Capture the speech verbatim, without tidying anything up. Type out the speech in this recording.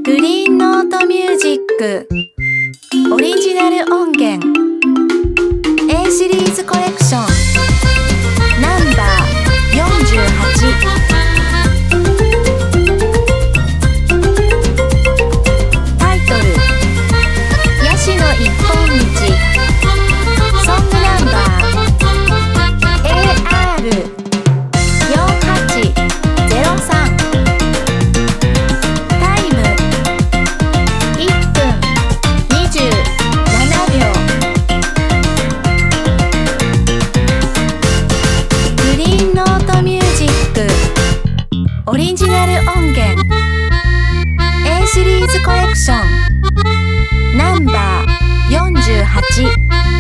グリーンノートミュージックオリジナル音源 A シリーズコレクションナンバーよんじゅうはち。タイトルヤシの一本道。ソングナンバー エーアールよんはちゼロさん。タイムいっぷんにじゅうななびょう。グリーンノートミュージックオリジナル音源 A シリーズコレクションナンバーよんじゅうはち。